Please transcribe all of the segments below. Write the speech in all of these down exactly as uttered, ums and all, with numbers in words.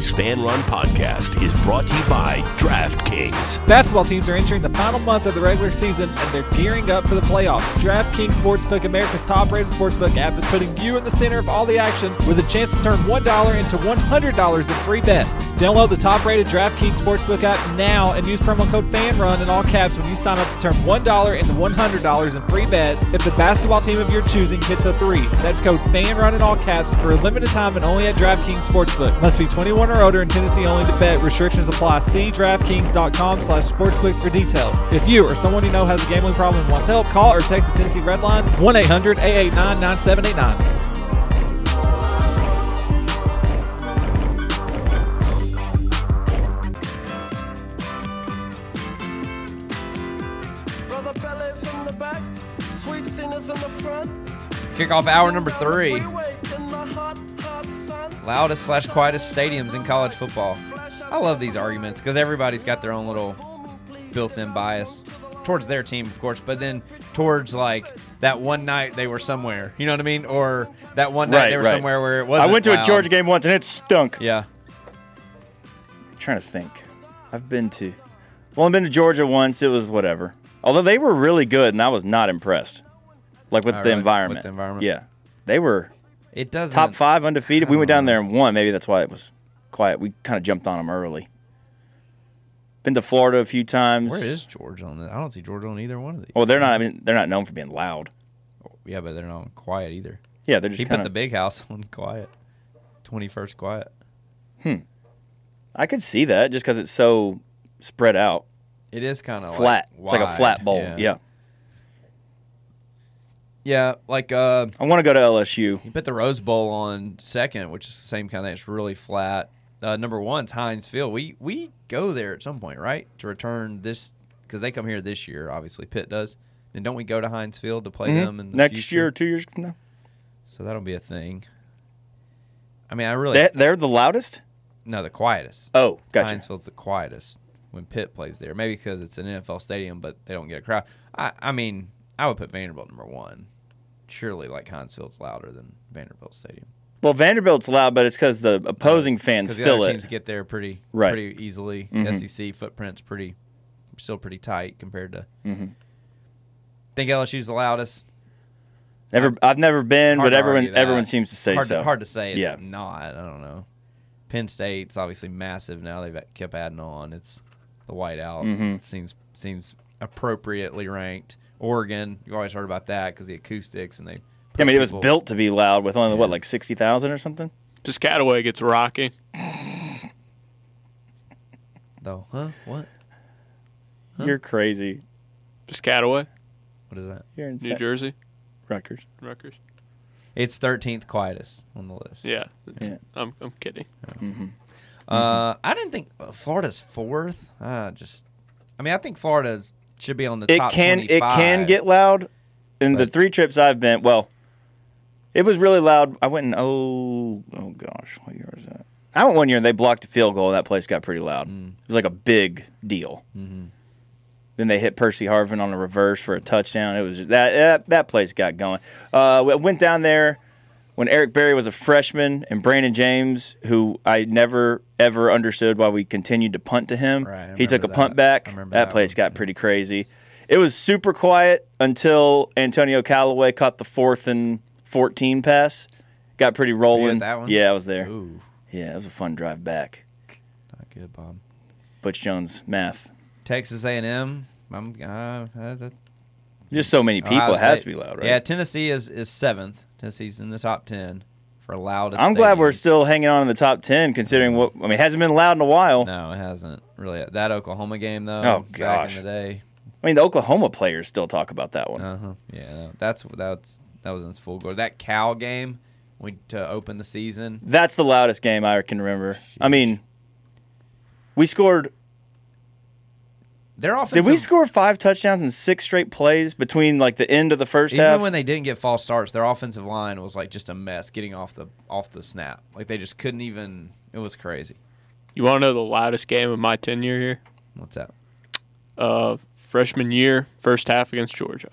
Kings Fan Run Podcast is brought to you by DraftKings. Basketball teams are entering the final month of the regular season, and they're gearing up for the playoffs. DraftKings Sportsbook, America's top-rated sportsbook app, is putting you in the center of all the action with a chance to turn one dollar into one hundred dollars in free bets. Download the top-rated DraftKings Sportsbook app now and use promo code FANRUN in all caps when you sign up to turn one dollar into one hundred dollars in free bets if the basketball team of your choosing hits a three. That's code FANRUN in all caps for a limited time and only at DraftKings Sportsbook. Must be twenty-one or older and Tennessee only to bet. Restrictions apply. See DraftKings.com slash sportsbook for details. If you or someone you know has a gambling problem and wants help, call or text the Tennessee Red Line one eight hundred eight eight nine nine seven eight nine. Kick off hour number three. Loudest slash quietest stadiums in college football. I love these arguments because everybody's got their own little built-in bias towards their team, of course, but then towards like that one night they were somewhere. You know what I mean? Or that one night right, they were right. somewhere where it wasn't I went to loud. a Georgia game once and it stunk. Yeah. I'm trying to think. I've been to well, I've been to Georgia once. It was whatever. Although they were really good and I was not impressed. Like with Oh, the really? environment. With the environment? Yeah. They were It doesn't top five undefeated. We went I down don't there and won. Maybe that's why it was quiet. We kind of jumped on them early. Been to Florida a few times. Where is Georgia on this? I don't see Georgia on either one of these. Well, they're not. I mean, they're not known for being loud. Yeah, but they're not quiet either. Yeah, they're just He kind put the of. big house on quiet. twenty-first quiet. I could see that just because it's so spread out, It is kind of flat. Like It's like a wide. flat bowl. Yeah. Yeah. Yeah, like uh, I want to go to L S U. you put the Rose Bowl on second, which is the same kind of thing. It's really flat. Uh, number one's Heinz Field. We we go there at some point, right? To return this because they come here this year. Obviously, Pitt does. Then don't we go to Heinz Field to play them in the Next future? year or two years from now. So that'll be a thing. I mean, I really They, they're the loudest. no the quietest. Oh, gotcha. Heinz Field's the quietest when Pitt plays there. Maybe because it's an N F L stadium, but they don't get a crowd. I I mean, I would put Vanderbilt number one. Surely, like Heinz Field's louder than Vanderbilt Stadium. Well, Vanderbilt's loud, but it's because the opposing fans Because the fill other it. teams get there pretty Right. pretty easily. Mhm. S E C footprint's pretty still pretty tight compared to. Mhm. Think L S U's the loudest. Never, I've never been, Hard but to everyone argue that. everyone seems to say hard so. To, hard to say. It's Yeah. not. I don't know. Penn State's obviously massive now. They've kept adding on. It's the whiteout Mhm. seems seems appropriately ranked. Oregon, you always heard about that because the acoustics and they. I mean, it was people- built to be loud with only, Yeah. what, like sixty thousand or something? Piscataway gets rocky. Though, huh? What? Huh? You're crazy. Piscataway, What is that? You're in New Sa- Jersey, Rutgers. Rutgers. It's thirteenth quietest on the list. Yeah, it's- Yeah. I'm I'm kidding. Uh, I didn't think uh, Florida's fourth. Uh, just, I mean, I think Florida should be on the It top can it twenty-five. can get loud. In the But- three trips I've been, well, it was really loud. I went in, oh, oh gosh, what year was that? I went one year and they blocked a field goal and that place got pretty loud. Mm. It was like a big deal. Mm-hmm. Then they hit Percy Harvin on a reverse for a touchdown. It was that that, that place got going. Uh, I went down there when Eric Berry was a freshman and Brandon James, who I never ever understood why we continued to punt to him. Right, I he took a remember punt that. back. I That, remember that place one, got yeah. pretty crazy. It was super quiet until Antonio Callaway caught the fourth and fourteen pass. Got pretty rolling. at that one? Yeah, I was there. Ooh, Yeah, it was a fun drive back. not good, Bob. Butch Jones math. Texas A and M. I'm uh, uh, that, Just so many people. Ohio It has to State. be loud, right? Yeah, Tennessee is, is seventh. Tennessee's in the top ten for loudest. I'm glad we're stadiums. still hanging on in the top ten, considering what I mean. It hasn't been loud in a while. No, it hasn't really. That Oklahoma game though. Oh, back gosh. in the day. I mean, the Oklahoma players still talk about that one. Uh huh. Yeah, no, that's that's that was in its full glory. That Cal game, we to open the season. That's the loudest game I can remember. I mean, we scored. Their offensive. Did we score five touchdowns in six straight plays between like the end of the first Even half? when they didn't get false starts, their offensive line was like just a mess getting off the off the snap. Like they just couldn't even. It was crazy. You want to know the loudest game of my tenure here? What's that? Uh, freshman year, first half against Georgia.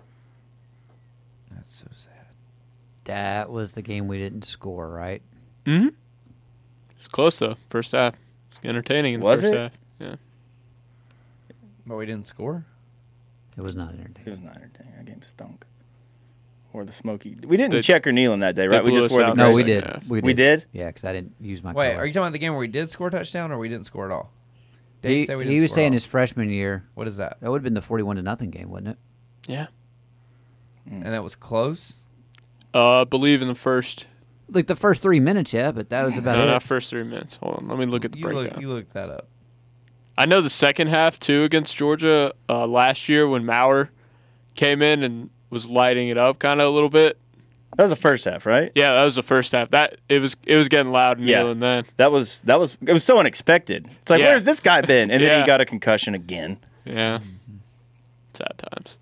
That's so sad. That was the game we didn't score, right? Mm-hmm. It's close though. First half, entertaining in the Was first it? half. Yeah. But we didn't score. It was not entertaining. It was not entertaining. That game stunk. Or the smoky. We didn't They- check or kneel in that day, they right? We blew just us wore the out. No, gray. we Second did. half. we did. We did? Yeah, because I didn't use my Wait, color. are you talking about the game where we did score a touchdown or we didn't score at all? Dave He, said we he didn't was score saying at all. his freshman year. What is that? That would have been the forty-one to nothing game, wouldn't it? Yeah. And that was close. Uh, I believe in the first. Like the first three minutes, yeah, but that was about No, it. not first three minutes. Hold on. Let me look at the You breakdown. look, you looked that up. I know the second half too against Georgia uh, last year when Maurer came in and was lighting it up kind of a little bit. That was the first half, right? Yeah, that was the first half. That it was it was getting loud and Yeah. kneeling then. That was that was it was so unexpected. It's like, Yeah. where's this guy been? And then Yeah. he got a concussion again. Yeah. Sad times.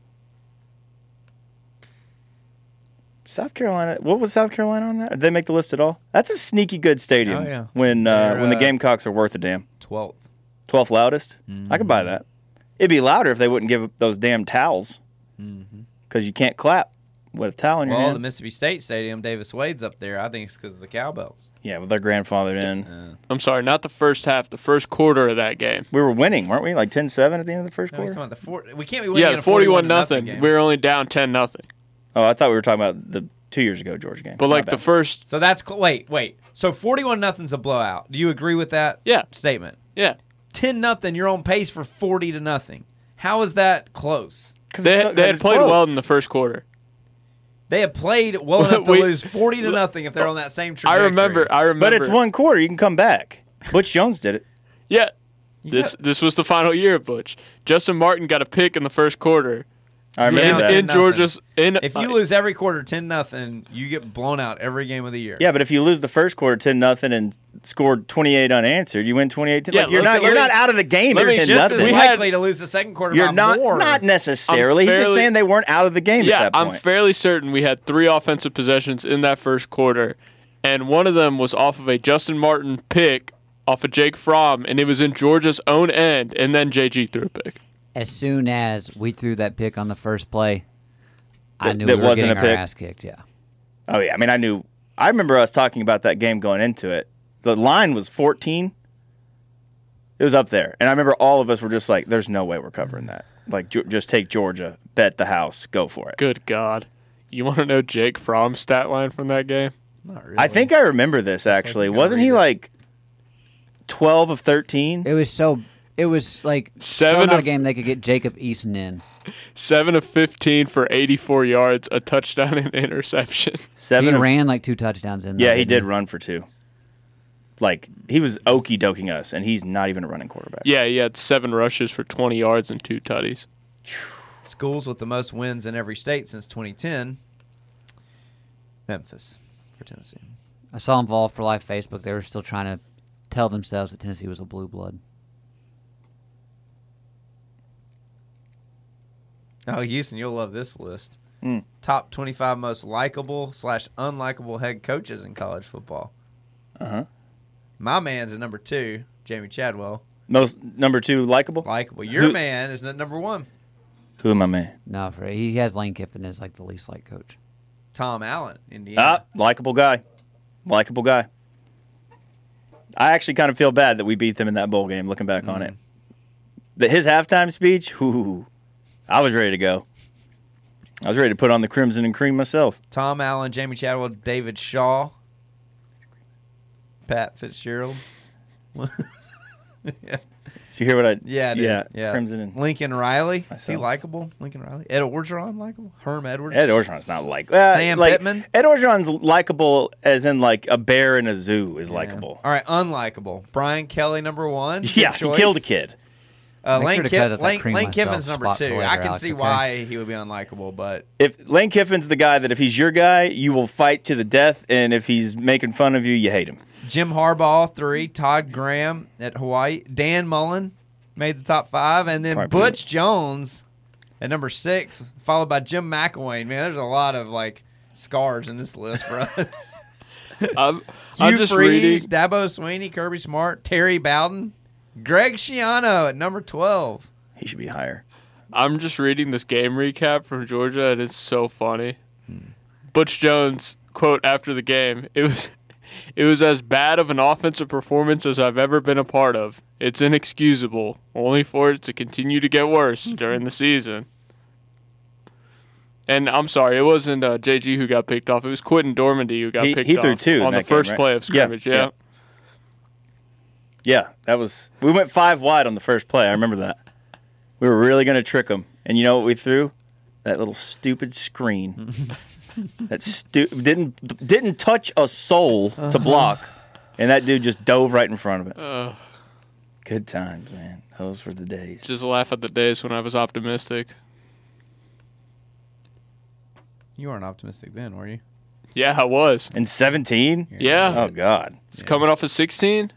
South Carolina. What was South Carolina on that? Did they make the list at all? That's a sneaky good stadium. Oh, yeah. When uh, They're, when the uh, Gamecocks are worth a damn. twelfth. twelfth loudest. Mm-hmm. I could buy that. It'd be louder if they wouldn't give those damn towels. Because you can't clap with a towel in your Mm-hmm. Well, the hand. Mississippi State Stadium, Davis Wade's up there. I think it's because of the cowbells. Yeah, with their grandfathered in. I'm sorry, not the first half, the first quarter of that game. We were winning, weren't we? Like ten seven at the end of the first No, he's quarter? talking about the four, we can't be winning Yeah, in the a forty-one forty-one nothing. game. We were only down ten nothing. Oh, I thought we were talking about the two years ago Georgia game. But My like the bad. first, So that's cl- wait, wait. So forty-one nothing's a blowout. Do you agree with that? Yeah. Statement. yeah, ten nothing. You're on pace for forty to nothing. How is that close? 'Cause they it's- they 'cause had it's played close. well in the first quarter. They have played well enough to We- lose forty to nothing if they're on that same I trajectory. remember, I remember. But it's one quarter. You can come back. Butch Jones did it. Yeah, this this was the final year of Butch. Justin Martin got a pick in the first quarter. I remember Yeah, that. in nothing. Georgia's in. If you uh, lose every quarter ten nothing, you get blown out every game of the year. Yeah, but if you lose the first quarter ten nothing and scored twenty-eight unanswered, you win twenty-eight ten. Yeah, like you're look not at- you're let not me- out of the game let at me It's ten just as nothing. We had- likely to lose the second quarter You're by not more. not necessarily. He's just fairly- saying they weren't out of the game yeah, at that I'm point. fairly certain we had three offensive possessions in that first quarter, and one of them was off of a Justin Martin pick off of Jake Fromm, and it was in Georgia's own end, and then J G threw a pick. As soon as we threw that pick on the first play, I That- knew that we were wasn't getting a our pick? ass kicked. Yeah, Oh yeah, I mean I knew. I remember us talking about that game going into it. The line was fourteen. It was up there, and I remember all of us were just like, "There's no way we're covering that. Like, ju- just take Georgia, bet the house, go for it." Good God. You want to know Jake Fromm's stat line from that game? Not really. I think I remember this actually. you gotta Wasn't he read it. like twelve of thirteen? it was so. It was like so Seven not a of- game they could get Jacob Eason in. seven of fifteen for eighty-four yards, a touchdown and interception. Seven. He of- ran like two touchdowns in. Yeah, there, he didn't did run for two. Like he was okey doking us, and he's not even a running quarterback. Yeah, he had seven rushes for twenty yards and two tutties. Schools with the most wins in every state since twenty ten. Memphis for Tennessee. I saw Involved for Life Facebook. They were still trying to tell themselves that Tennessee was a blue blood. Oh, Houston, you'll love this list. Mm. Top twenty-five most likable slash unlikable head coaches in college football. Uh huh. My man's at number two, Jamie Chadwell. Most number two likable. Likable. Your Who- man is at number one, Who am I, man? No, for he has Lane Kiffin as like the least liked coach. Tom Allen, Indiana. Ah, likable guy. Likable guy. I actually kind of feel bad that we beat them in that bowl game. Looking back on it, the, his halftime speech. Whoo, I was ready to go. I was ready to put on the crimson and cream myself. Tom Allen, Jamie Chadwell, David Shaw, Pat Fitzgerald. yeah. Did you hear what I? Yeah, I did. yeah, yeah. Crimson and Lincoln Riley. Is he Myself. likable? Lincoln Riley. Ed Orgeron likable? Herm Edwards. Ed Orgeron's not like uh, Sam like, Pittman? Ed Orgeron's likable as in like a bear in a zoo is Yeah. likable. All right, unlikable. Brian Kelly, number one. Good Yeah, he choice. killed a kid. Uh, Make Lane, sure to Ki- cut out that Lane, cream Lane myself Kiffin's number spot two. for later, I can Alex, see okay? why he would be unlikable, but If Lane Kiffin's the guy that if he's your guy, you will fight to the death, and if he's making fun of you, you hate him. Jim Harbaugh, three. Todd Graham at Hawaii. Dan Mullen made the top five. And then Probably Butch Jones at number six, followed by Jim McElwain. Man, there's a lot of, like, scars in this list for us. I'm, I'm Hugh just Freeze, reading. Dabo Sweeney, Kirby Smart, Terry Bowden, Greg Schiano at number twelve. He should be higher. I'm just reading this game recap from Georgia, and it's so funny. Butch Jones quote after the game. It was, It was as bad of an offensive performance as I've ever been a part of. It's inexcusable, only for it to continue to get worse during the season. And I'm sorry, it wasn't uh, J G who got picked off. It was Quentin Dormandy who got He- picked he threw off two in on the that game, first right? play of Yeah, scrimmage. Yeah, yeah. Yeah, that was. We went five wide on the first play. I remember that. We were really going to trick them. And you know what we threw? That little stupid screen. that stu- didn't didn't touch a soul Uh-huh. to block. And that dude just dove right in front of it. Uh, Good times, man. Those were the days. just laugh at the days when I was optimistic. You weren't optimistic then, were you? Yeah, I was. In seventeen? Yeah, Oh, God. It's coming off of sixteen.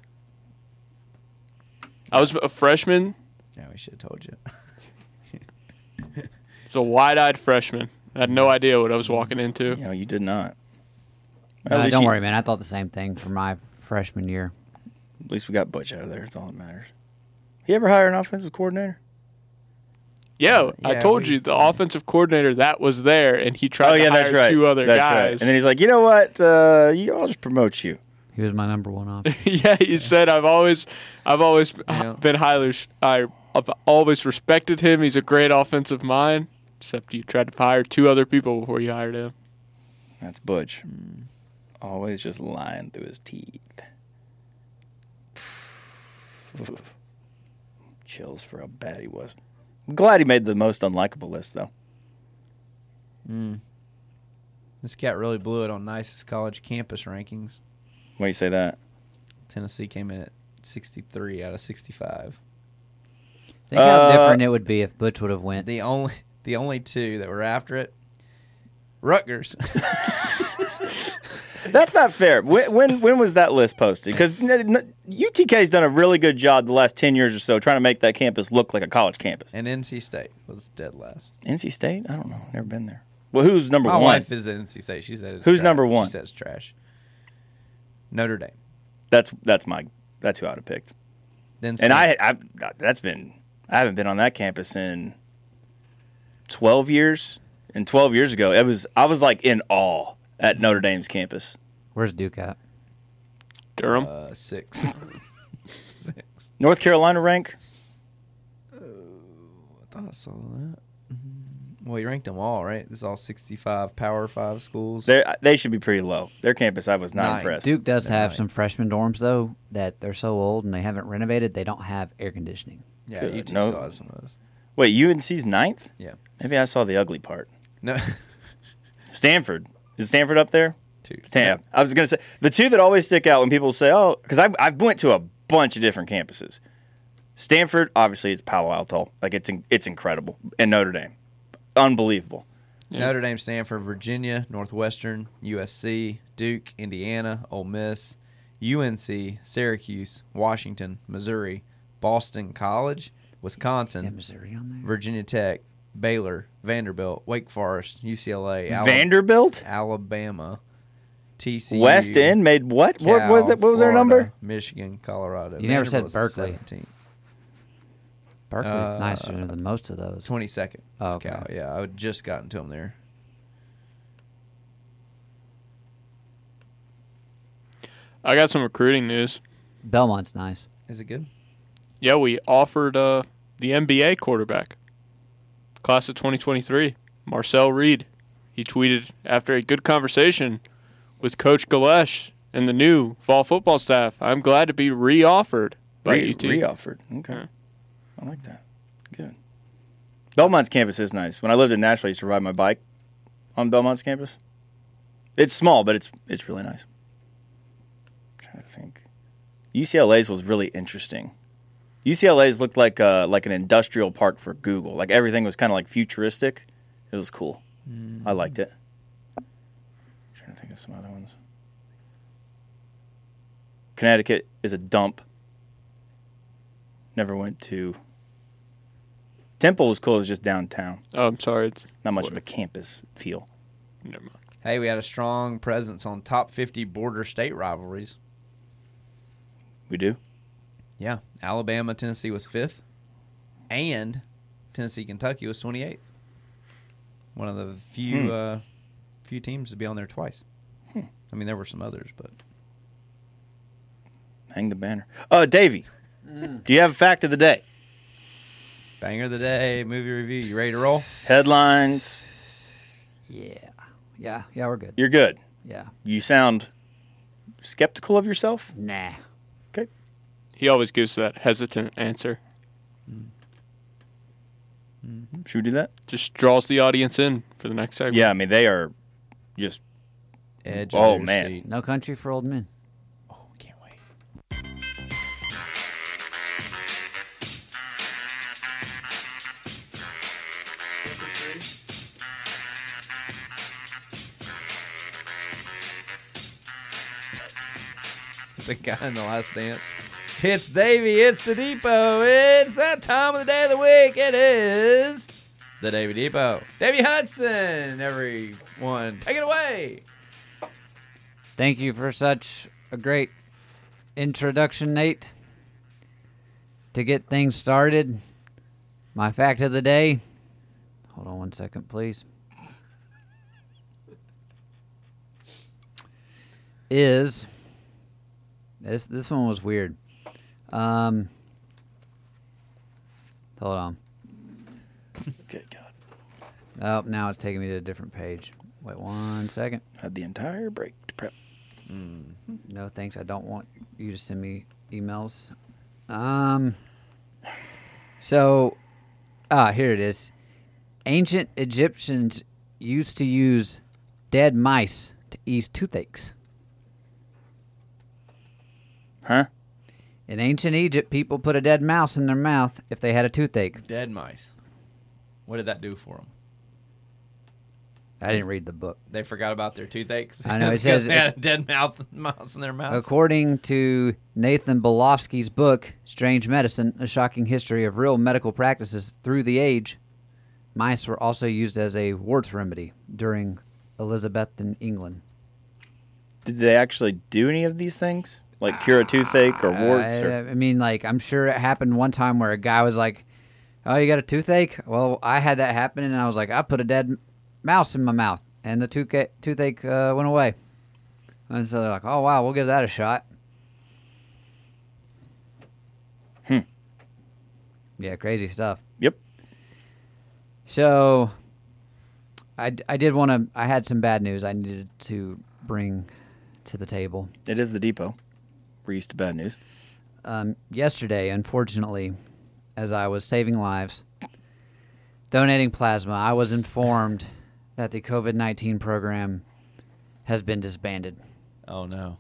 I was a freshman. Yeah, we should have told you. I was a wide-eyed freshman. I had no idea what I was walking into. You know, you did not. At Uh, least don't you- worry, man. I thought the same thing for my freshman year. At least we got Butch out of there. That's all that matters. You ever hire an offensive coordinator? Yeah, I Yeah, told we- you the offensive coordinator that was there, and he tried Oh, to yeah, hire that's right. two other that's guys. Right. And then he's like, you know what? Uh, you, I'll just promote you. He was my number one option. yeah, he said I've always, I've always Yeah. been highly, I, I've always respected him. He's a great offensive mind. Except you tried to hire two other people before you hired him. That's Butch. Always just lying through his teeth. Chills for how bad he was. I'm glad he made the most unlikable list, though. This cat really blew it on nicest college campus rankings. Why do you say that? Tennessee came in at sixty-three out of sixty-five. Think how Uh, different it would be if Butch would have went. The only the only two that were after it, Rutgers. That's not fair. When when, when was that list posted? Because U T K's done a really good job the last ten years or so trying to make that campus look like a college campus. And N C State was dead last. N C State? I don't know. Never been there. Well, who's number My one? wife is at N C State. She said it's Who's trash. number one? She said it's trash. Notre Dame. That's that's my that's who I'd have picked. Then And I, I that's been I haven't been on that campus in twelve years. And twelve years ago, it was I was like in awe at Notre Dame's campus. Where's Duke at? Durham. uh, six. six. North Carolina rank? I thought I saw that. Well, you ranked them all, right? This is all sixty-five Power Five schools. They they should be pretty low. Their campus, I was not Nine. impressed. Duke does They're have right. some freshman dorms though that they're so old and they haven't renovated. They don't have air conditioning. yeah, Good. U T No. still has some of those. Wait, U N C's ninth? Yeah. Maybe I saw the ugly part. No. Stanford. Is Stanford up there? Two. Damn. I was going to say, the two that always stick out when people say, oh, because I I went to a bunch of different campuses. Stanford, obviously, it's Palo Alto. Like, it's in- it's incredible. And Notre Dame. Unbelievable. Yeah. Notre Dame, Stanford, Virginia, Northwestern, U S C, Duke, Indiana, Ole Miss, U N C, Syracuse, Washington, Missouri, Boston College, Wisconsin, Is that Missouri on there? Virginia Tech, Baylor, Vanderbilt, Wake Forest, U C L A, Ala- Vanderbilt? Alabama, T C U, West End made what? What Cal, was that? What was their Florida, number? Michigan, Colorado. You never said Vanderbilt's Berkeley. seventeenth. Berkeley's Uh, nicer than most of those. twenty-second. Oh, is Cal. okay. Yeah, I had just gotten to them there. I got some recruiting news. Belmont's nice. Is it good? Yeah, we offered uh, the N B A quarterback, class of twenty twenty-three, Marcel Reed. He tweeted after a good conversation with Coach Galesh and the new fall football staff, I'm glad to be re-offered by Re- U T. Re-offered. Okay. Yeah. I like that. Good. Belmont's campus is nice. When I lived in Nashville, I used to ride my bike on Belmont's campus. It's small, but it's it's really nice. I'm trying to think. U C L A's was really interesting. U C L A's looked like uh, like an industrial park for Google. Like everything was kind of like futuristic. It was cool. I liked it. I'm trying to think of some other ones. Connecticut is a dump. Never went to. Temple was cool. It was just downtown. Oh, I'm sorry. It's, Not much of a campus feel. never mind. Hey, we had a strong presence on top fifty border state rivalries. We do? Yeah, Alabama, Tennessee was fifth, and Tennessee, Kentucky was twenty-eighth. One of the few Hmm. uh, few teams to be on there twice. I mean, there were some others, but Hang the banner. Uh, Davey, mm. do you have a fact of the day? Banger of the day, movie review. You ready to roll? Headlines. Yeah. Yeah. Yeah, we're good. You're good. Yeah. You sound skeptical of yourself? Nah. Okay. He always gives that hesitant answer. Mm-hmm. Should we do that? Just draws the audience in for the next segment. Yeah, I mean, they are just... Edge oh, of their man. seat. No Country for Old Men. Oh, can't wait. The guy in The Last Dance. It's Davey. It's the Depot. It's that time of the day of the week. It is the Davey Depot. Davey Hudson, everyone. Take it away. Thank you for such a great introduction, Nate. To get things started, my fact of the day. Hold on one second, please. Is this this one was weird. Um, hold on. Good God. Oh, now it's taking me to a different page. Wait one second. Had the entire break to prep. Mm-hmm. No, thanks. I don't want you to send me emails. Um. So, ah, here it is. Ancient Egyptians used to use dead mice to ease toothaches. Huh? In ancient Egypt, people put a dead mouse in their mouth if they had a toothache. Dead mice. What did that do for them? I didn't read the book. They forgot about their toothaches. I know, it Because says- they had a dead mouth mouse in their mouth. According to Nathan Bolofsky's book, Strange Medicine, A Shocking History of Real Medical Practices Through the Age, mice were also used as a warts remedy during Elizabethan England. Did they actually do any of these things? Like cure a toothache or warts? I, Or... I mean, like, I'm sure it happened one time where a guy was like, oh, you got a toothache? Well, I had that happen, and I was like, I put a dead mouse in my mouth, and the toothache, toothache uh, went away. And so they're like, oh, wow, we'll give that a shot. Hmm. Yeah, crazy stuff. Yep. So, I, I did want to, I had some bad news I needed to bring to the table. It is the Depot. We're used to bad news. Um, yesterday, unfortunately, as I was saving lives, donating plasma, I was informed that the COVID nineteen program has been disbanded. Oh, no.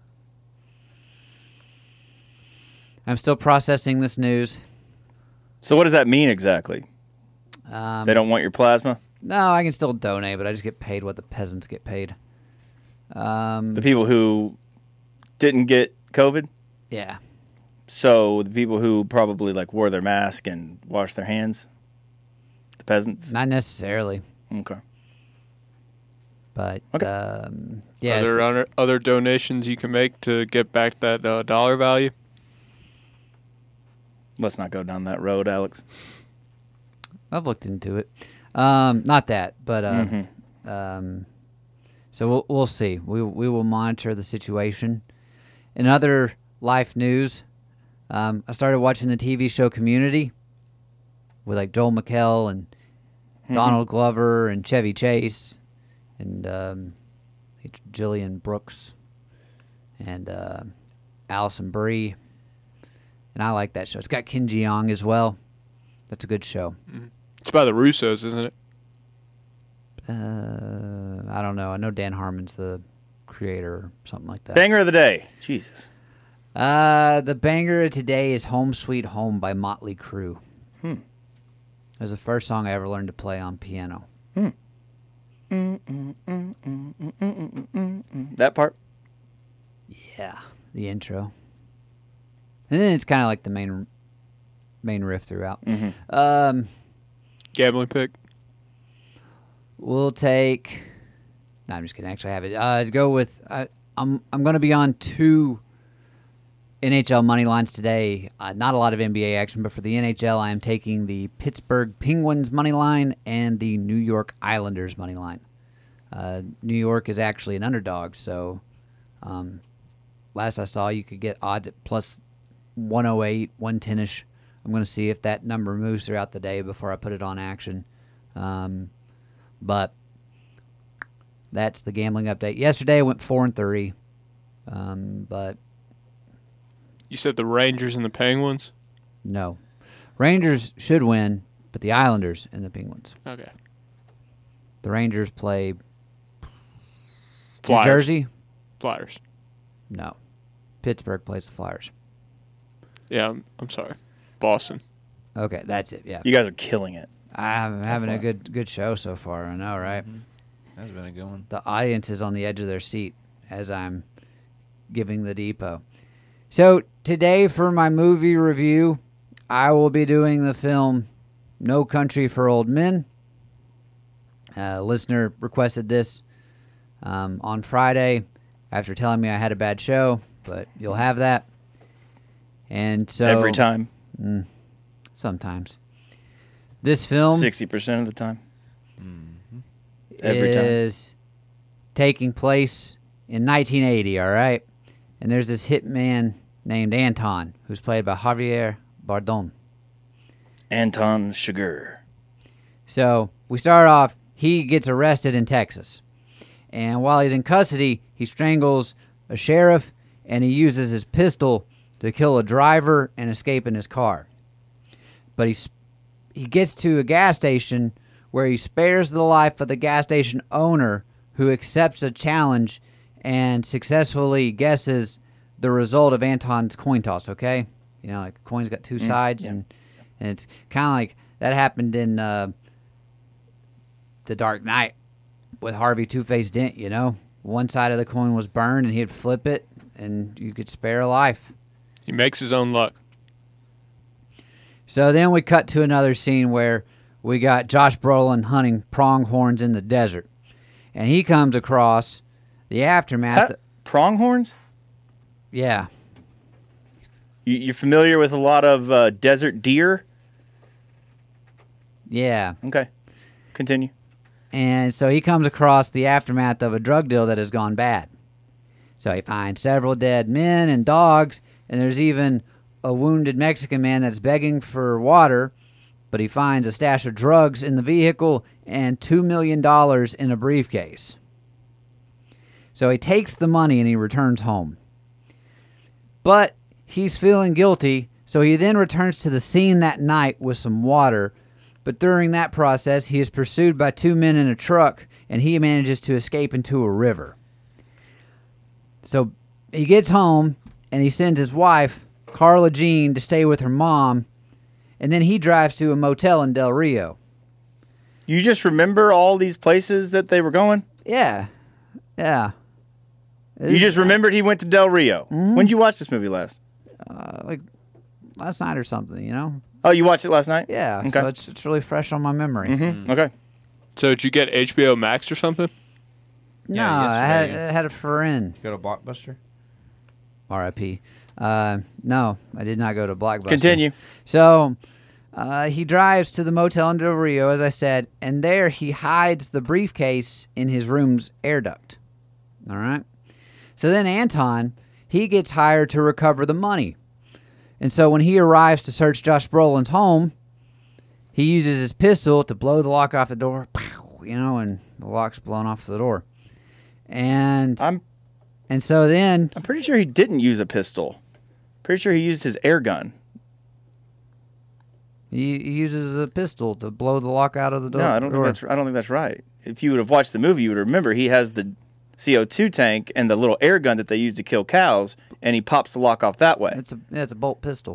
I'm still processing this news. So what does that mean exactly? Um, They don't want your plasma? No, I can still donate, but I just get paid what the peasants get paid. Um, The people who didn't get COVID? yeah. So the people who probably like wore their mask and washed their hands? The peasants? Not necessarily, Okay. but Okay. um, yeah. Are there so- other, other donations you can make to get back that uh, dollar value? Let's not go down that road, Alex. I've looked into it. Um, not that, but uh, Mm-hmm. um, so we'll we'll see. We we will monitor the situation. In other life news, um, I started watching the T V show Community with like Joel McHale and Mm-hmm. Donald Glover and Chevy Chase and um, Jillian Brooks and uh, Allison Brie. And I like that show. It's got Kim Ji-young as well. That's a good show. It's by the Russos, isn't it? Uh, I don't know. I know Dan Harmon's the creator or something like that. Banger of the day. Jesus. Uh, the banger of today is Home Sweet Home by Motley Crue. Hmm. It was the first song I ever learned to play on piano. Hmm. Mm, mm, mm, mm, mm, mm, mm, mm. That part? Yeah, the intro. And then it's kind of like the main main riff throughout. Mm-hmm. Um, Gambling pick. we'll take... No, I'm just kidding. Actually, I have it. Uh, go with... Uh, I'm I'm going to be on two N H L money lines today. Uh, not a lot of N B A action, but for the N H L, I am taking the Pittsburgh Penguins money line and the New York Islanders money line. Uh, New York is actually an underdog, so um, last I saw, you could get odds at plus one oh eight, one ten-ish. I'm going to see if that number moves throughout the day before I put it on action. Um, but that's the gambling update. Yesterday I went four and three, um, but You said the Rangers and the Penguins? no. Rangers should win, but the Islanders and the Penguins. Okay. The Rangers play Flyers. New Jersey? Flyers. No. Pittsburgh plays the Flyers. Yeah, I'm, I'm sorry. Boston. Okay, that's it. Yeah, You guys are killing it. I'm having a good good show so far. I know, right? That's been a good one. The audience is on the edge of their seat as I'm giving the depot. So today for my movie review, I will be doing the film No Country for Old Men. A listener requested this um, on Friday after telling me I had a bad show, but you'll have that. And so Every time. sometimes. This film sixty percent of the time. Every time. is taking place in nineteen eighty, all right? And there's this hitman named Anton, who's played by Javier Bardem. Anton Chigurh. So we start off, he gets arrested in Texas. And while he's in custody, he strangles a sheriff, and he uses his pistol to kill a driver and escape in his car. But he, sp- he gets to a gas station where he spares the life of the gas station owner, who accepts a challenge and successfully guesses the result of Anton's coin toss, okay? You know, like a coin's got two sides, yeah. and, and it's kind of like that happened in uh, The Dark Knight with Harvey Two-Face Dent, you know? One side of the coin was burned, and he'd flip it, and you could spare a life. He makes his own luck. So then we cut to another scene where we got Josh Brolin hunting pronghorns in the desert. And he comes across the aftermath. Ha- pronghorns? Yeah. You, you're familiar with a lot of uh, desert deer? Yeah. Okay. Continue. And so he comes across the aftermath of a drug deal that has gone bad. So he finds several dead men and dogs, and there's even a wounded Mexican man that's begging for water, but he finds a stash of drugs in the vehicle and two million dollars in a briefcase. So he takes the money and he returns home. But he's feeling guilty, so he then returns to the scene that night with some water. But during that process, he is pursued by two men in a truck, and he manages to escape into a river. So he gets home, and he sends his wife, Carla Jean, to stay with her mom, and then he drives to a motel in Del Rio. You just remember all these places that they were going? Yeah, yeah. You just remembered he went to Del Rio. Mm-hmm. When did you watch this movie last? Uh, like last night or something, you know? Oh, you watched it last night? Yeah, Okay. so it's, it's really fresh on my memory. Mm-hmm. Okay. So did you get H B O Max or something? No, Yeah, I had, yesterday. I had a friend. Go to Blockbuster. R I P Uh, no, I did not go to Blockbuster. Continue. So uh, he drives to the motel in Del Rio, as I said, and there he hides the briefcase in his room's air duct. All right? So then Anton, he gets hired to recover the money. And so when he arrives to search Josh Brolin's home, he uses his pistol to blow the lock off the door, you know, and the lock's blown off the door. And I'm and so then I'm pretty sure he didn't use a pistol. Pretty sure he used his air gun. he, he uses a pistol to blow the lock out of the door. No, I don't think door. that's I don't think that's right. If you would have watched the movie, you would remember he has the C O two tank and the little air gun that they use to kill cows, and he pops the lock off that way. It's a yeah, it's a bolt pistol.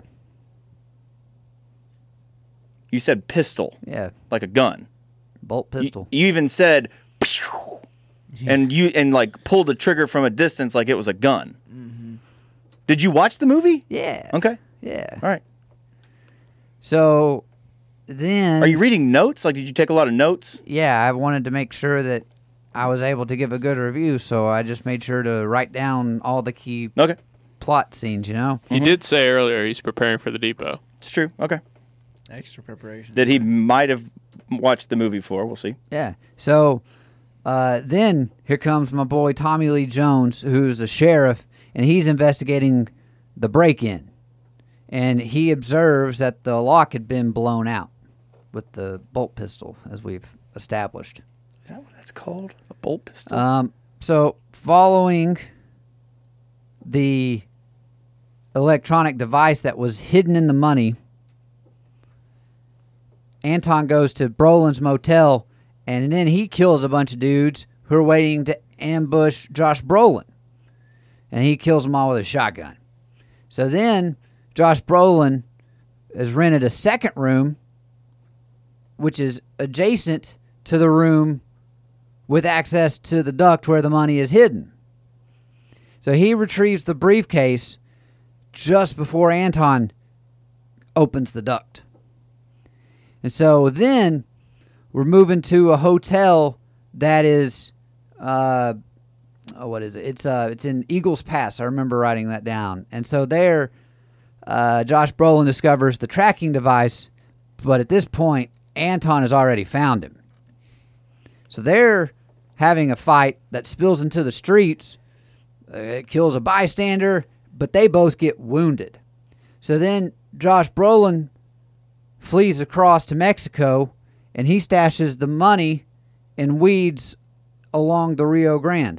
You said pistol, Yeah, like a gun. bolt You, pistol. you even said, "Pshh," and you and like pulled the trigger from a distance like it was a gun. Mm-hmm. Did you watch the movie? Yeah. Okay, Yeah. all right. So then, Are you reading notes? Like, did you take a lot of notes? yeah, I wanted to make sure that I was able to give a good review, so I just made sure to write down all the key Okay, plot scenes. You know. He did say earlier he's preparing for the depot. it's true. Okay, Extra preparation. that he might have watched the movie for. We'll see. Yeah. So uh, then here comes my boy Tommy Lee Jones, who's a sheriff, and he's investigating the break-in. And he observes that the lock had been blown out with the bolt pistol, as we've established. Is that what that's called? A bolt pistol? Um, so following the electronic device that was hidden in the money, Anton goes to Brolin's motel, and then he kills a bunch of dudes who are waiting to ambush Josh Brolin. And he kills them all with a shotgun. So then Josh Brolin has rented a second room, which is adjacent to the room with access to the duct where the money is hidden. So he retrieves the briefcase just before Anton opens the duct. And so then we're moving to a hotel that is, uh, oh, what is it? It's uh, it's in Eagles Pass. I remember writing that down. And so there, uh, Josh Brolin discovers the tracking device, but at this point, Anton has already found him. So they're having a fight that spills into the streets. Uh, it kills a bystander, but they both get wounded. So then Josh Brolin flees across to Mexico, and he stashes the money in weeds along the Rio Grande.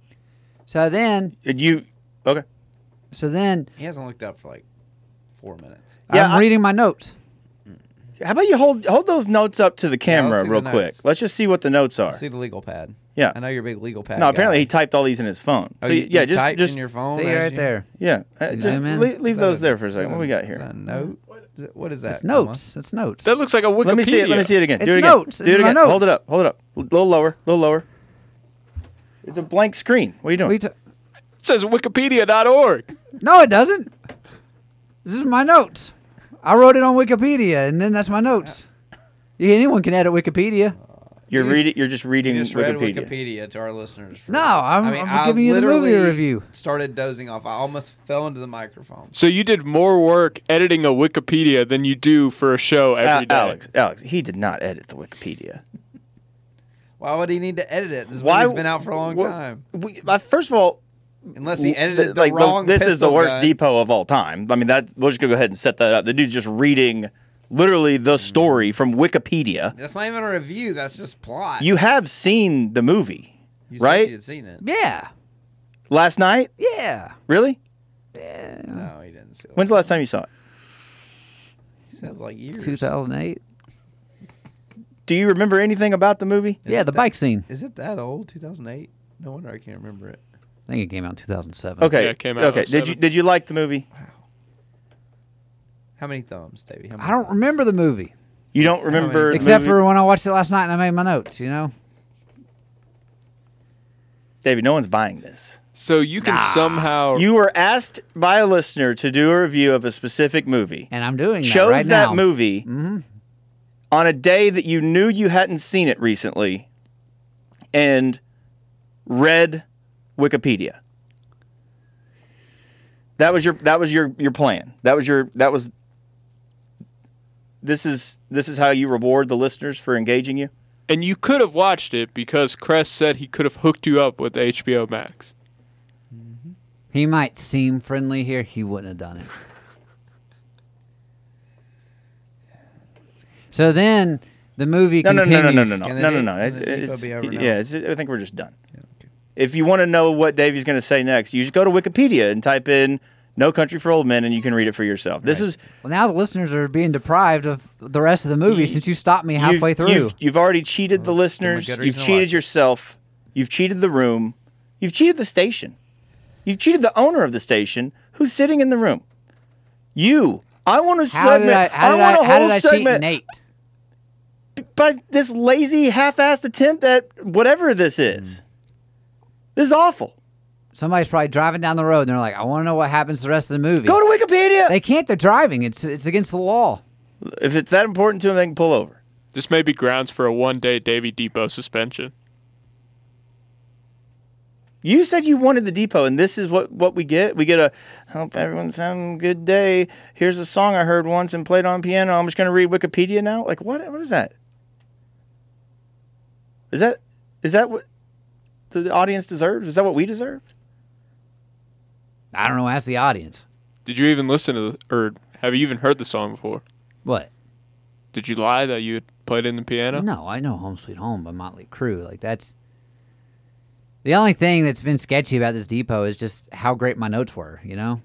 So then... Did you... Okay. So then... He hasn't looked up for like four minutes. Yeah, I'm I- reading my notes. How about you hold hold those notes up to the camera see real the quick? notes. Let's just see what the notes are. See the legal pad. Yeah. I know you're a big legal pad. No, apparently guy. he typed all these in his phone. Oh, So, you, yeah, you just typed just in your phone. See as right you- there. yeah, uh, just Zoom in. leave, leave Is that those a- there for a is second. that What we got Is here? that a note? Is it- What is that? It's notes. It's notes. That looks like a Wikipedia. Let me see it. Let me see it again. It's Do it again. notes. Do It's it my again. Hold it notes. up. Hold it up. A little lower. A little lower. It's a blank screen. What are you doing? We t- It says wikipedia dot org. no, it doesn't. This is my notes. I wrote it on Wikipedia, and then that's my notes. Yeah, anyone can edit Wikipedia. You're reading. You're just reading You just read Wikipedia. Wikipedia to our listeners. for- No, I'm- I mean, I'm I giving you the movie literally review. Started dozing off. I almost fell into the microphone. So you did more work editing a Wikipedia than you do for a show every Al- day. Alex, Alex, he did not edit the Wikipedia. Why would he need to edit it? This Why? movie's been out for a long wh- time. We, uh, first of all, Unless he the- edited the like wrong this is the pistol worst gun. depot of all time. I mean, that we're just gonna go ahead and set that up. The dude's just reading literally the story from Wikipedia. That's not even a review. That's just plot. You have seen the movie, You right? said you had seen it. Yeah, Last night? yeah. Really? No, he didn't see it. When's the last time you saw it? He said like years. two thousand eight. Do you remember anything about the movie? Yeah, the bike scene. Is it that old? two thousand eight? No wonder I can't remember it. I think it came out in two thousand seven. Okay. Yeah, it came out okay. in Did you seven. did you like the movie? How many thumbs, Davey? How many I don't remember the movie You don't remember the except movie? for when I watched it last night and I made my notes. You know, David, no one's buying this. So you can somehow You were asked by a listener to do a review of a specific movie. and I'm doing that Chose right that now. movie on a day that you knew you hadn't seen it recently and read Wikipedia. That was your that was your your plan. That was your that was This is this is how you reward the listeners for engaging you? and you could have watched it because Crest said he could have hooked you up with H B O Max. He might seem friendly here. He wouldn't have done it. So then the movie No, no, continues. no, no, no, no, Can no, the no, no, date- no. can It's, the depot it's, be over now? yeah, it's, I think we're just done. If you want to know what Davey's going to say next, you just go to Wikipedia and type in "No Country for Old Men" and you can read it for yourself. This is Well, now the listeners are being deprived of the rest of the movie You- since you stopped me halfway you've, through. You've, you've already cheated the listeners. good You've reason to cheated watch it. yourself. You've cheated the room. You've cheated the station. You've cheated the owner of the station who's sitting in the room. You. I want a how segment. did I? How did want I? a How whole did I cheat segment. Nate? By this lazy, half-assed attempt at whatever this is. This is awful. Somebody's probably driving down the road and they're like, "I want to know what happens the rest of the movie." Go to Wikipedia. They can't. They're driving. It's it's against the law. If it's that important to them, they can pull over. This may be grounds for a one-day Davy Depot suspension. You said you wanted the depot, and this is what, what we get. We get a, hope everyone's having a good day. Here's a song I heard once and played on piano. I'm just going to read Wikipedia now. Like, what? What is that? Is that is that what the audience deserves? Is that what we deserve? I don't know. Ask the audience. Did you even listen to the, or have you even heard the song before? What? Did you lie that you had played in the piano? No, I know Home Sweet Home by Motley Crue. Like, that's... The only thing that's been sketchy about this depot is just how great my notes were, you know?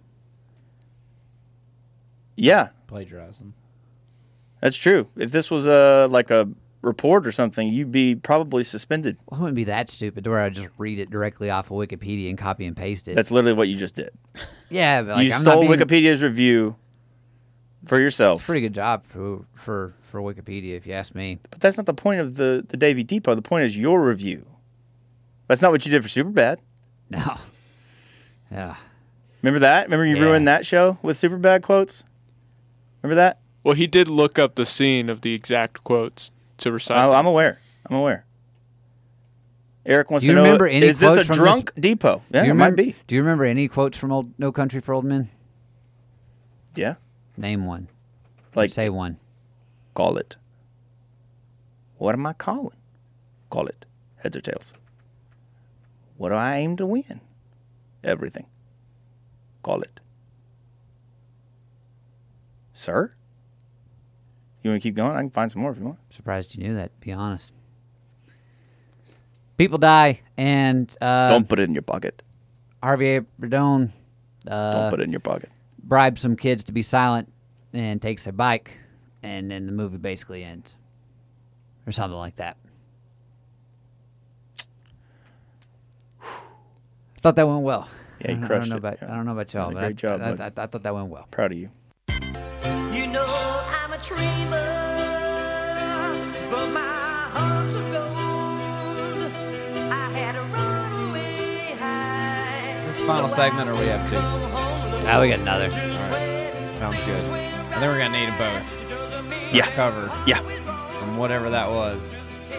Yeah, Plagiarizing. that's true. If this was a like a report or something, you'd be probably suspended. Well, I wouldn't be that stupid to where I just read it directly off of Wikipedia and copy and paste it. That's literally what you just did. yeah, but like, you I'm stole not being, Wikipedia's review for yourself. It's a pretty good job for, for, for Wikipedia, if you ask me. But that's not the point of the, the Davey Depot. The point is your review. That's not what you did for Superbad. No. Yeah. Remember that? Remember you Yeah. ruined that show with Superbad quotes? Remember that? Well, he did look up the scene of the exact quotes to recite. Oh, them. I'm aware. I'm aware. Eric wants Do you to know, remember any is this a quotes from drunk depot? Yeah, do you it remember, might be. Do you remember any quotes from old No Country for Old Men? Yeah. Name one. Like, Say one. call it. What am I calling? Call it. Heads or tails. What do I aim to win? Everything. Call it. Sir? You want to keep going? I can find some more if you want. Surprised you knew that, to be honest. People die, and uh, Don't put it in your pocket. Harvey Aberdone uh, Don't put it in your pocket. bribes some kids to be silent and takes their bike, and then the movie basically ends. Or something like that. I thought that went well. Yeah, you I don't- crushed I don't know it. About, Yeah. I don't know about y'all, Did a but great I, job, I, bud. I, I thought that went well. Proud of you. You know I'm a dreamer, but my heart's of gold. I had a runaway high. Is this the final segment, or we have two? Now we got another. Sounds good. I think we're gonna need them both. Yeah. Cover Yeah. from whatever that was.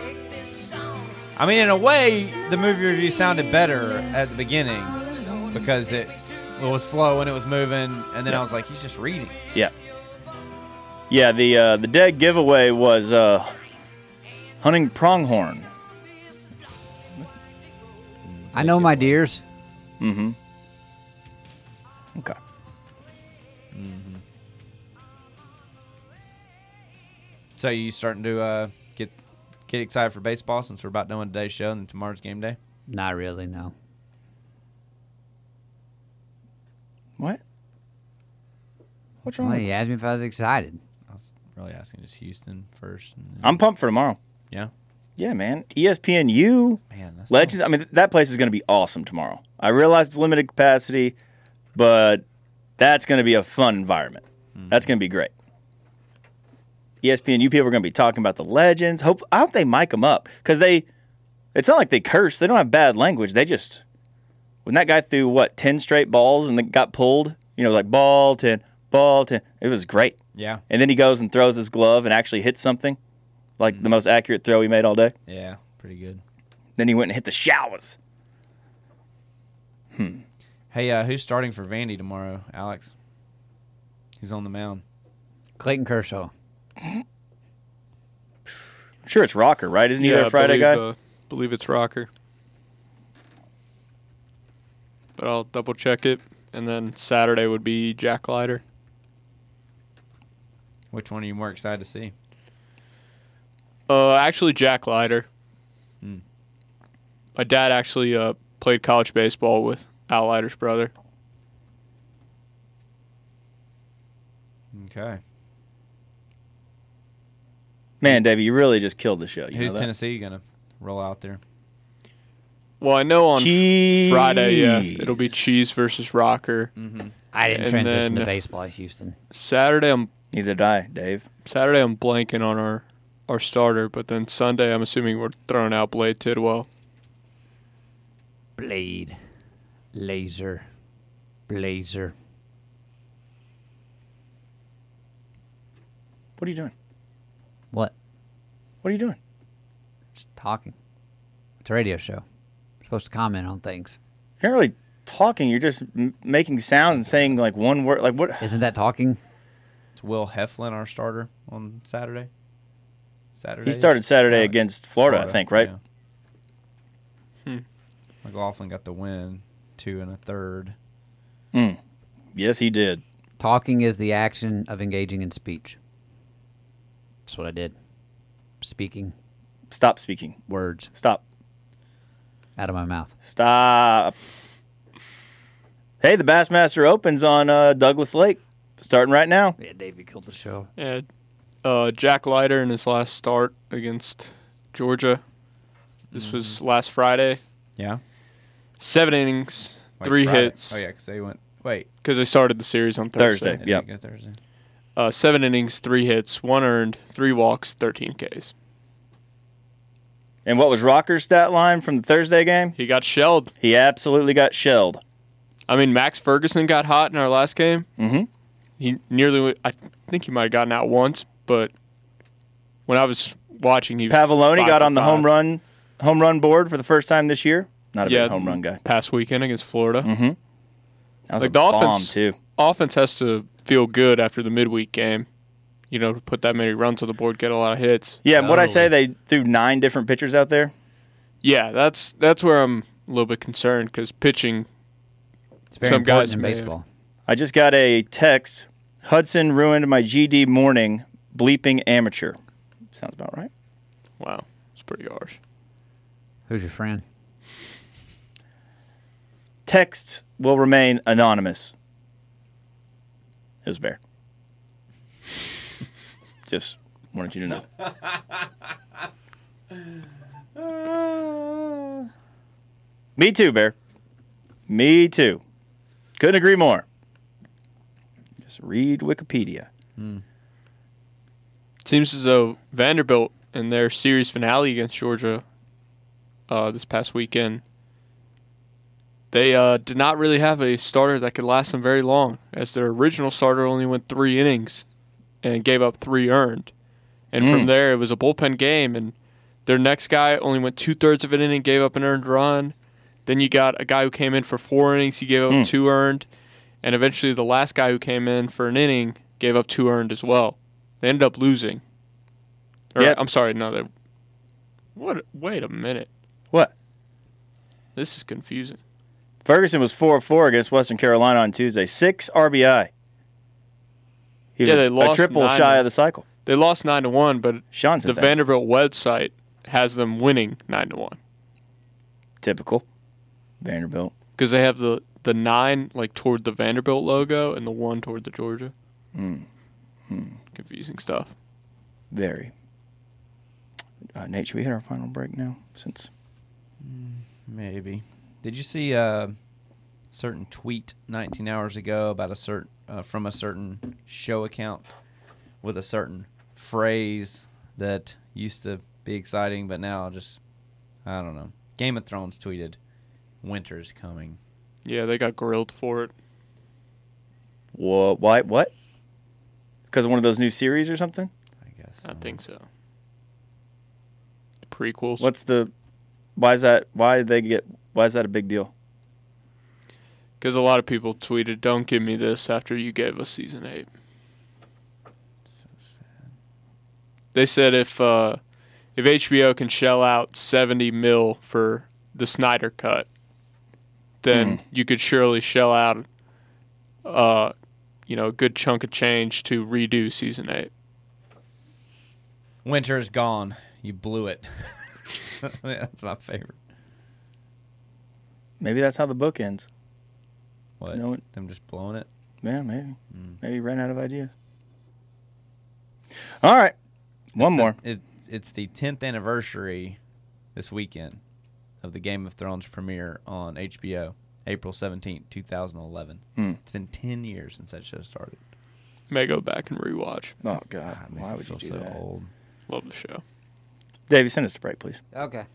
I mean, in a way, the movie review sounded better at the beginning because it, it was flowing, it was moving, and then Yeah. I was like, he's just reading. Yeah. Yeah, the uh, the dead giveaway was uh, hunting pronghorn. I know my deers. Mm-hmm. Okay. So you starting to uh, get get excited for baseball since we're about done with today's show and then tomorrow's game day? Not really, no. What? What's wrong? Well, with you you? asked me if I was excited. I was really asking just Houston first. And then, I'm pumped for tomorrow. yeah, Yeah, man. E S P N U, man, that's Legends. I mean, that place is going to be awesome tomorrow. I realize it's limited capacity, but that's going to be a fun environment. Mm-hmm. That's going to be great. E S P N U people are going to be talking about the Legends. Hope I hope they mic them up because they. It's not like they curse. They don't have bad language. They just when that guy threw what ten straight balls and then got pulled. You know, like ball ten, ball ten. It was great. Yeah, And then he goes and throws his glove and actually hits something, like the most accurate throw he made all day. yeah, pretty good. Then he went and hit the showers. Hey, uh, who's starting for Vandy tomorrow, Alex? Who's on the mound? Clayton Kershaw. I'm sure it's Rocker, right? Isn't he yeah, their Friday believe, guy? Uh, believe it's Rocker. But I'll double check it. And then Saturday would be Jack Leiter. Which one are you more excited to see? Uh, actually, Jack Leiter. Hmm. My dad actually uh, played college baseball with Al Leiter's brother. Okay. Man, Davey, you really just killed the show. You Who's know that? Tennessee gonna roll out there? Well, I know on Cheese. Friday, yeah, it'll be Cheese versus Rocker. Mm-hmm. I didn't And transition to then- baseball at Houston. Saturday, I'm Neither did I, Dave. Saturday I'm blanking on our, our starter, but then Sunday I'm assuming we're throwing out Blade Tidwell. Blade. Laser. Blazer. What are you doing? What? What are you doing? Just talking. It's a radio show. We're supposed to comment on things. You're not really talking. You're just m- making sounds and saying like one word. Like what? Isn't that talking? Is Will Heflin our starter on Saturday? Saturday. He started Saturday Alex? against Florida, I think, right? Hmm. McLaughlin got the win, two and a third. Yes, he did. Talking is the action of engaging in speech. That's what I did. Speaking Stop speaking. words Stop. out of my mouth. Stop. Hey, the Bassmaster Open's on uh, Douglas Lake, starting right now. Yeah, Davey killed the show. Yeah, uh, Jack Leiter in his last start against Georgia. This was last Friday. Yeah. Seven innings, Wait, three Friday. hits. Oh yeah, because they went. Wait. Because they started the series on Thursday. Thursday. They Yep. didn't go Thursday. Uh, seven innings, three hits, one earned, three walks, thirteen Ks. And what was Rocker's stat line from the Thursday game? He got shelled. He absolutely got shelled. I mean, Max Ferguson got hot in our last game. Mhm. He nearly, I think he might have gotten out once, but when I was watching, he was Pavoloni five got for on the five. home run home run board for the first time this year. Not a yeah, big home run guy. Past weekend against Florida. Mm-hmm. That was Like a the bomb, offense- too. Offense has to feel good after the midweek game. You know, to put that many runs on the board, get a lot of hits. Yeah, and what I say, they threw nine different pitchers out there. Yeah, that's that's where I'm a little bit concerned because pitching. It's very Some important guys in may have- baseball. I just got a text. Hudson ruined my G D morning. Bleeping amateur. Sounds about right. Wow, it's pretty harsh. Who's your friend? Texts will remain anonymous. It was Bear. Just wanted you to know. Me too, Bear. Me too. Couldn't agree more. Just read Wikipedia. Seems as though Vanderbilt in their series finale against Georgia uh, this past weekend, they uh, did not really have a starter that could last them very long, as their original starter only went three innings and gave up three earned. And from Mm. there, it was a bullpen game, and their next guy only went two-thirds of an inning, gave up an earned run. Then you got a guy who came in for four innings, he gave up Mm. two earned. And eventually the last guy who came in for an inning gave up two earned as well. They ended up losing. Or, Yep. I'm sorry, no. They, what? Wait a minute. What? This is confusing. Ferguson was four four against Western Carolina on Tuesday. Six R B I. He was Yeah, a, they a lost triple nine shy to- of the cycle. They lost nine to one, but Sean the said that. Vanderbilt website has them winning nine to one Typical. Vanderbilt. because they have the the nine like toward the Vanderbilt logo and the one toward the Georgia. Mm. Confusing stuff. Very. Uh, Nate, should we hit our final break now? Since Maybe. Did you see a certain tweet nineteen hours ago about a certain uh, from a certain show account with a certain phrase that used to be exciting, but now just I don't know. Game of Thrones tweeted, "Winter's coming." Yeah, they got grilled for it. what? Why? What? Because of one of those new series or something? I guess. I so. think so. The prequels. What's the? Why is that? Why did they get? Why is that a big deal? Because a lot of people tweeted, "Don't give me this after you gave us season eight." So sad. They said if uh, if H B O can shell out seventy mil for the Snyder cut, then Mm. you could surely shell out, uh, you know, a good chunk of change to redo season eight. Winter's gone. You blew it. That's my favorite. Maybe that's how the book ends. What? No, it- Them just blowing it? Yeah, maybe. Mm. Maybe ran out of ideas. All right. One It's more. The, it, it's the tenth anniversary this weekend of the Game of Thrones premiere on H B O, April seventeenth, twenty eleven. Mm. It's been ten years since that show started. May go back and rewatch. Oh, God. God, it makes Why me would you feel do so that? old. Love the show. Davey, send us a break, please. Okay.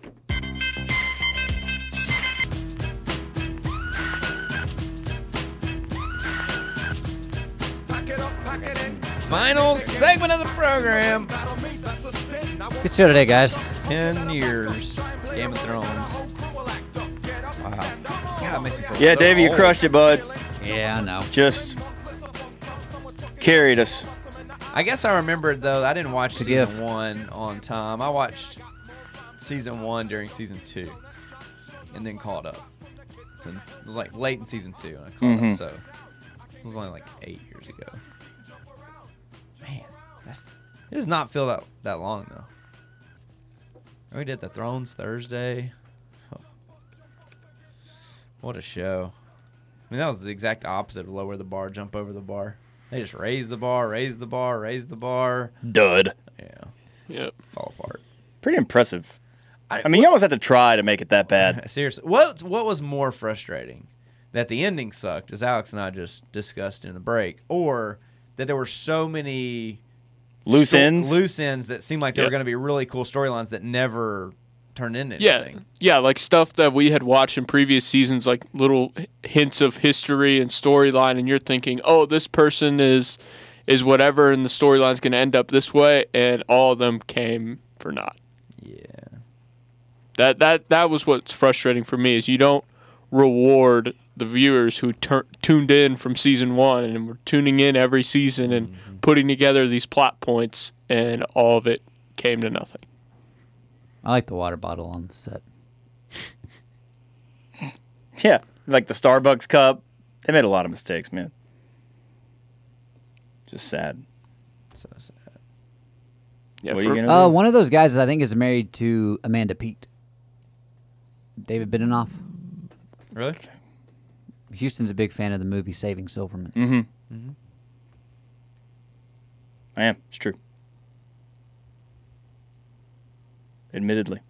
Final segment of the program. Good show today, guys. Ten years. Game of Thrones. Wow. God, it makes me feel Yeah, so Davey, you old. crushed it, bud. Yeah, I know. Just carried us. I guess I remembered, though, I didn't watch It's a season gift. one on time. I watched season one during season two and then caught up. To, it was like late in season two. I called Mm-hmm. it, so it was only like eight years ago. Man, that's it does not feel that that long though. We did the Thrones Thursday. Oh. What a show! I mean, that was the exact opposite of lower the bar, jump over the bar. They just raise the bar, raise the bar, raise the bar. Dud. Yeah, Yep. fall apart. Pretty impressive. I mean, you almost have to try to make it that bad. Seriously, what what was more frustrating? That the ending sucked, as Alex and I just discussed in the break, or that there were so many Loose sto- ends? loose ends that seemed like they Yep. were going to be really cool storylines that never turned into Yeah, anything. yeah, like stuff that we had watched in previous seasons, like little h- hints of history and storyline, and you're thinking, oh, this person is is whatever, and the storyline's going to end up this way, and all of them came for naught. Yeah. That that that was what's frustrating for me is you don't reward the viewers who tur- tuned in from season one and were tuning in every season and Mm-hmm. putting together these plot points, and all of it came to nothing. I like the water bottle on the set. Yeah, like the Starbucks cup. They made a lot of mistakes, man. Just sad. So sad. Yeah, What are you for- gonna Uh, do? one of those guys I think is married to Amanda Peet. David Bidenoff. Really? Houston's a big fan of the movie Saving Silverman. Mm-hmm. I am. It's true. Admittedly.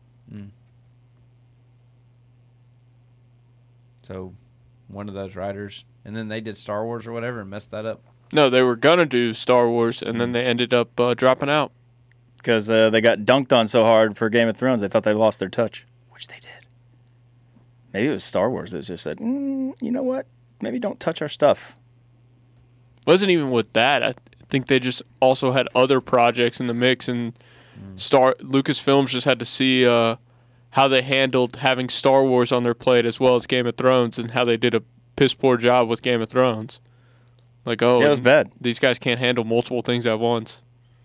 So, one of those writers, and then they did Star Wars or whatever and messed that up. no, they were gonna do Star Wars, and then they ended up uh, dropping out. Because uh, they got dunked on so hard for Game of Thrones, they thought they lost their touch, which they did. Maybe it was Star Wars that just said, mm, you know what? Maybe don't touch our stuff. Wasn't even with that. I think they just also had other projects in the mix, and Star Lucasfilms just had to see uh, how they handled having Star Wars on their plate as well as Game of Thrones, and how they did a piss poor job with Game of Thrones. Like, oh, Yeah, it was bad. these guys can't handle multiple things at once.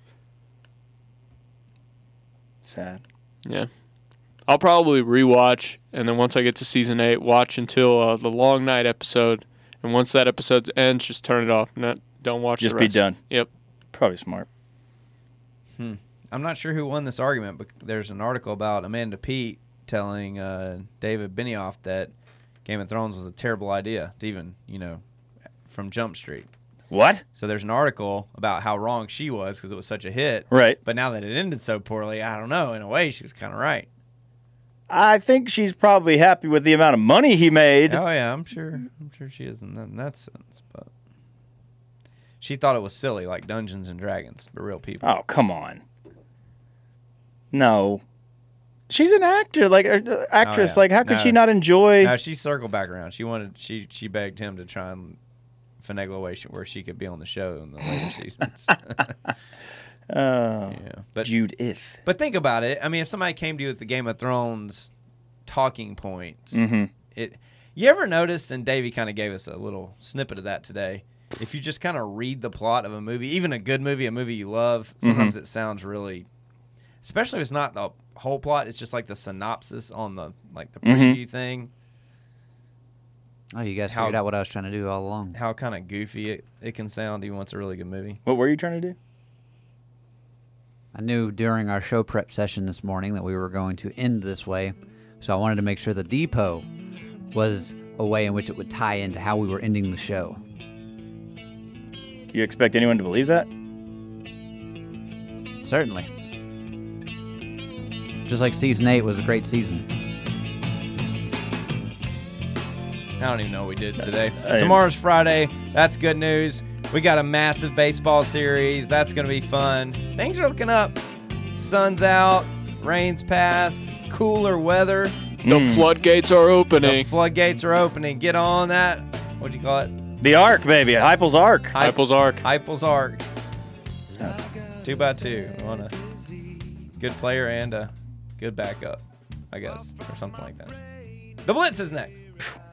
Sad. Yeah. I'll probably rewatch, and then once I get to season eight, watch until uh, the long night episode. And once that episode ends, just turn it off. Not, don't watch Just the be rest. done. Yep. Probably smart. I'm not sure who won this argument, but there's an article about Amanda Peet telling uh, David Benioff that Game of Thrones was a terrible idea, to even, you know, from Jump Street. What? So there's an article about how wrong she was because it was such a hit. Right. But now that it ended so poorly, I don't know. In a way, she was kind of right. I think she's probably happy with the amount of money he made. Oh, yeah, I'm sure. I'm sure she is in that, in that sense. But she thought it was silly, like Dungeons and Dragons, but real people. Oh, come on. No. She's an actor, like uh, actress. Oh, yeah. Like, how could No. she not enjoy? No, she circled back around. She wanted. She she begged him to try and finagle a way she, where she could be on the show in the later seasons. Oh, yeah, but Judith. but think about it. I mean, if somebody came to you with the Game of Thrones talking points, Mm-hmm. it. You ever noticed? And Davey kind of gave us a little snippet of that today. If you just kind of read the plot of a movie, even a good movie, a movie you love, sometimes it sounds really. Especially if it's not the whole plot, it's just like the synopsis on the like the preview thing. Oh, you guys How- figured out what I was trying to do all along. How kind of goofy it, it can sound even when it's a really good movie. What were you trying to do? I knew during our show prep session this morning that we were going to end this way, so I wanted to make sure the depot was a way in which it would tie into how we were ending the show. You expect anyone to believe that? Certainly. Just like season eight was a great season. I don't even know what we did today. I- Tomorrow's Friday. That's good news. We got a massive baseball series. That's going to be fun. Things are looking up. Sun's out. Rain's past. Cooler weather. The floodgates are The opening. floodgates are opening. Get on that. What do you call it? The Ark, baby. Heupel's Ark. Hype- Heupel's Ark. Heupel's Ark. Two by two. On a good player and a good backup, I guess, or something like that. The Blitz is next.